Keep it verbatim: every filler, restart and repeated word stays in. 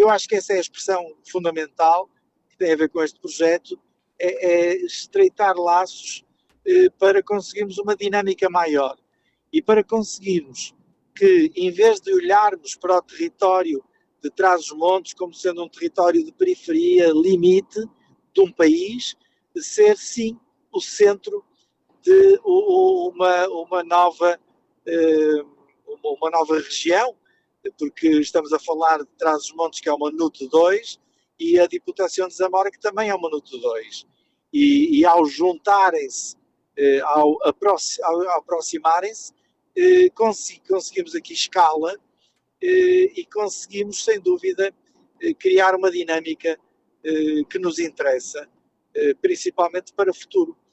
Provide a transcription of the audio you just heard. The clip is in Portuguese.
eu acho que essa é a expressão fundamental que tem a ver com este projeto, é, é estreitar laços eh, para conseguirmos uma dinâmica maior e para conseguirmos que, em vez de olharmos para o território de Trás-os-Montes como sendo um território de periferia, limite de um país, ser sim o centro de uma, uma, nova, uma nova região, porque estamos a falar de Trás-os-Montes, que é uma N U T dois, e a Diputação de Zamora, que também é uma N U T dois. E, e ao juntarem-se, ao, ao aproximarem-se, conseguimos aqui escala e conseguimos, sem dúvida, criar uma dinâmica que nos interessa, principalmente para o futuro.